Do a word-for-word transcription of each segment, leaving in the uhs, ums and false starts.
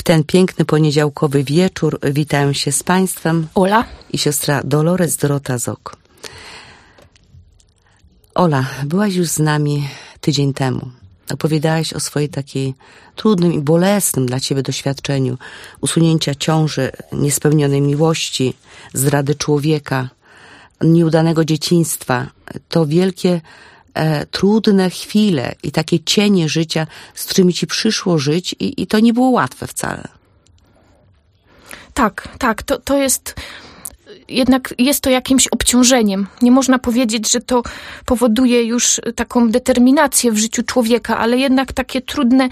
ten piękny poniedziałkowy wieczór witają się z Państwem Ola i siostra Dolores Dorota Zok. Ola, byłaś już z nami tydzień temu. Opowiadałaś o swojej takiej trudnym i bolesnym dla Ciebie doświadczeniu usunięcia ciąży, niespełnionej miłości, zdrady człowieka, nieudanego dzieciństwa. To wielkie, e, trudne chwile i takie cienie życia, z którymi Ci przyszło żyć i, i to nie było łatwe wcale. Tak, tak, to, to jest... Jednak jest to jakimś obciążeniem. Nie można powiedzieć, że to powoduje już taką determinację w życiu człowieka, ale jednak takie trudne,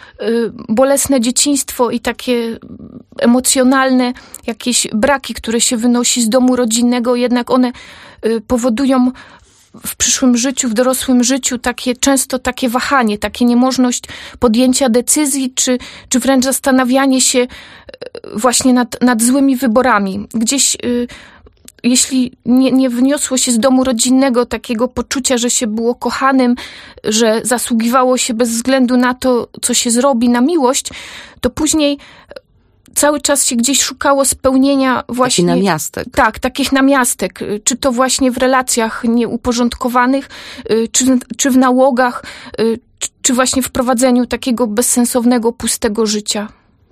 bolesne dzieciństwo i takie emocjonalne jakieś braki, które się wynosi z domu rodzinnego, jednak one powodują w przyszłym życiu, w dorosłym życiu takie często takie wahanie, takie niemożność podjęcia decyzji, czy, czy wręcz zastanawianie się właśnie nad, nad złymi wyborami. Gdzieś y, jeśli nie, nie wniosło się z domu rodzinnego takiego poczucia, że się było kochanym, że zasługiwało się bez względu na to, co się zrobi, na miłość, to później cały czas się gdzieś szukało spełnienia właśnie... Taki namiastek. Tak, takich namiastek. Czy to właśnie w relacjach nieuporządkowanych, czy, czy w nałogach, czy właśnie w prowadzeniu takiego bezsensownego, pustego życia.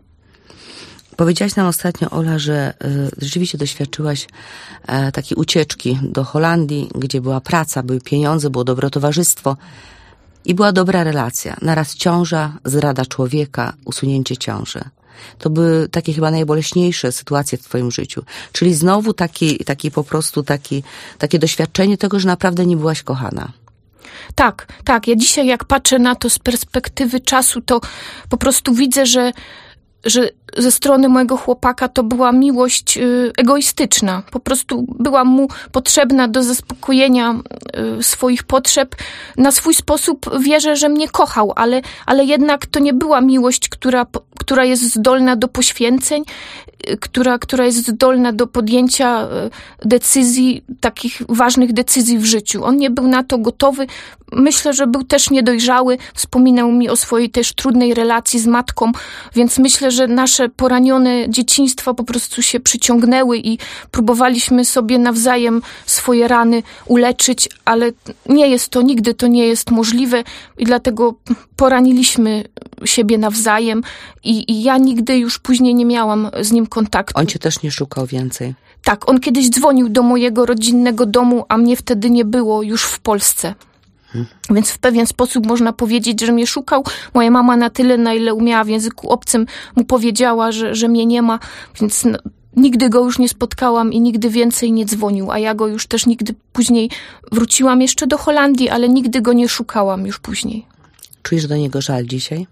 Powiedziałaś nam ostatnio, Ola, że y, rzeczywiście doświadczyłaś e, takiej ucieczki do Holandii, gdzie była praca, były pieniądze, było dobre towarzystwo i była dobra relacja. Naraz ciąża, zdrada człowieka, usunięcie ciąży. To były takie chyba najboleśniejsze sytuacje w twoim życiu. Czyli znowu taki, taki po prostu taki, takie doświadczenie tego, że naprawdę nie byłaś kochana. Tak, tak. Ja dzisiaj jak patrzę na to z perspektywy czasu, to po prostu widzę, że że ze strony mojego chłopaka to była miłość y, egoistyczna. Po prostu była mu potrzebna do zaspokojenia y, swoich potrzeb. Na swój sposób wierzę, że mnie kochał, ale, ale jednak to nie była miłość, która, która jest zdolna do poświęceń, y, która, która jest zdolna do podjęcia y, decyzji, takich ważnych decyzji w życiu. On nie był na to gotowy. Myślę, że był też niedojrzały. Wspominał mi o swojej też trudnej relacji z matką, więc myślę, że nasze poranione dzieciństwa po prostu się przyciągnęły i próbowaliśmy sobie nawzajem swoje rany uleczyć, ale nie jest to, nigdy to nie jest możliwe i dlatego poraniliśmy siebie nawzajem i, i ja nigdy już później nie miałam z nim kontaktu. On cię też nie szukał więcej? Tak, on kiedyś dzwonił do mojego rodzinnego domu, a mnie wtedy nie było już w Polsce. Hmm. Więc w pewien sposób można powiedzieć, że mnie szukał. Moja mama na tyle, na ile umiała w języku obcym, mu powiedziała, że, że mnie nie ma, więc no, nigdy go już nie spotkałam i nigdy więcej nie dzwonił, a ja go już też nigdy później wróciłam jeszcze do Holandii, ale nigdy go nie szukałam już później. Czujesz do niego żal dzisiaj?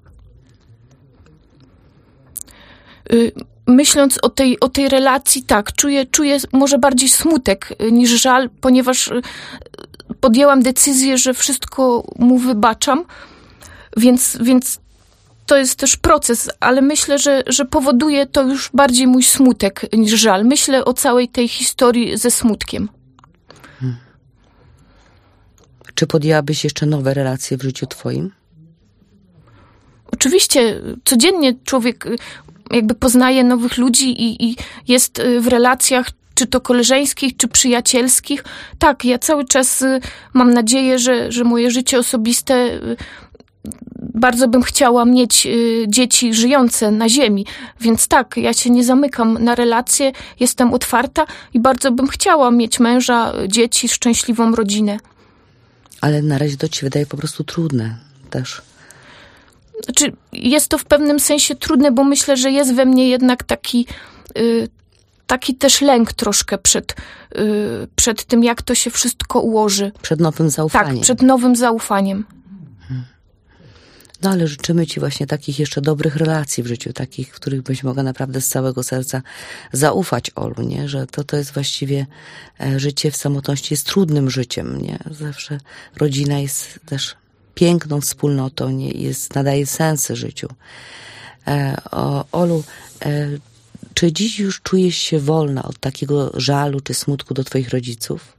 Y- Myśląc o tej, o tej relacji, tak, czuję, czuję może bardziej smutek niż żal, ponieważ podjęłam decyzję, że wszystko mu wybaczam, więc, więc to jest też proces, ale myślę, że, że powoduje to już bardziej mój smutek niż żal. Myślę o całej tej historii ze smutkiem. Hmm. Czy podjęłabyś jeszcze nowe relacje w życiu twoim? Oczywiście, codziennie człowiek jakby poznaje nowych ludzi i, i jest w relacjach, czy to koleżeńskich, czy przyjacielskich. Tak, ja cały czas mam nadzieję, że, że moje życie osobiste, bardzo bym chciała mieć dzieci żyjące na ziemi. Więc tak, ja się nie zamykam na relacje, jestem otwarta i bardzo bym chciała mieć męża, dzieci, szczęśliwą rodzinę. Ale na razie to ci wydaje po prostu trudne też. Znaczy, jest to w pewnym sensie trudne, bo myślę, że jest we mnie jednak taki, y, taki też lęk troszkę przed, y, przed tym, jak to się wszystko ułoży. Przed nowym zaufaniem. Tak, przed nowym zaufaniem. Hmm. No ale życzymy ci właśnie takich jeszcze dobrych relacji w życiu, takich, w których byś mogła naprawdę z całego serca zaufać, Olu, nie? Że to, to jest właściwie e, życie w samotności jest trudnym życiem, nie? Zawsze rodzina jest też piękną wspólnotą, nie? Jest, nadaje sensy życiu. E, o, Olu, e, czy dziś już czujesz się wolna od takiego żalu czy smutku do twoich rodziców?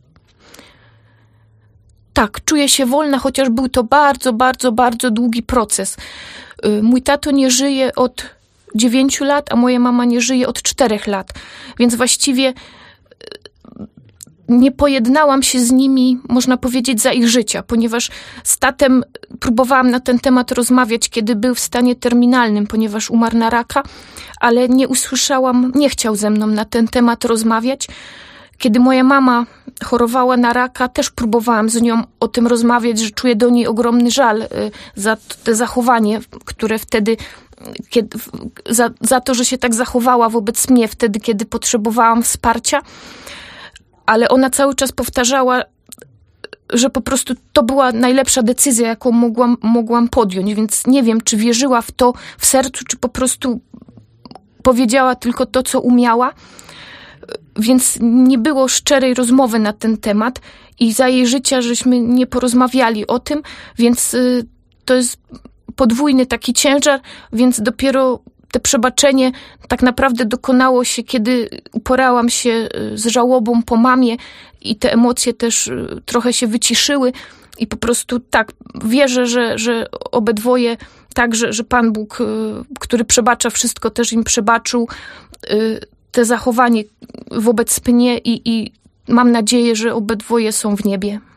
Tak, czuję się wolna, chociaż był to bardzo, bardzo, bardzo długi proces. Mój tato nie żyje od dziewięciu lat, a moja mama nie żyje od czterech lat. Więc właściwie nie pojednałam się z nimi, można powiedzieć, za ich życia, ponieważ z tatem próbowałam na ten temat rozmawiać, kiedy był w stanie terminalnym, ponieważ umarł na raka, ale nie usłyszałam, nie chciał ze mną na ten temat rozmawiać. Kiedy moja mama chorowała na raka, też próbowałam z nią o tym rozmawiać, że czuję do niej ogromny żal za to zachowanie, które wtedy, kiedy, za, za to, że się tak zachowała wobec mnie wtedy, kiedy potrzebowałam wsparcia. Ale ona cały czas powtarzała, że po prostu to była najlepsza decyzja, jaką mogłam, mogłam podjąć, więc nie wiem, czy wierzyła w to w sercu, czy po prostu powiedziała tylko to, co umiała. Więc nie było szczerej rozmowy na ten temat i za jej życia żeśmy nie porozmawiali o tym, więc y, to jest podwójny taki ciężar, więc dopiero to przebaczenie tak naprawdę dokonało się, kiedy uporałam się z żałobą po mamie i te emocje też trochę się wyciszyły i po prostu tak, wierzę, że, że obydwoje tak, że, że Pan Bóg, który przebacza wszystko, też im przebaczył te zachowanie wobec mnie i, i mam nadzieję, że obydwoje są w niebie.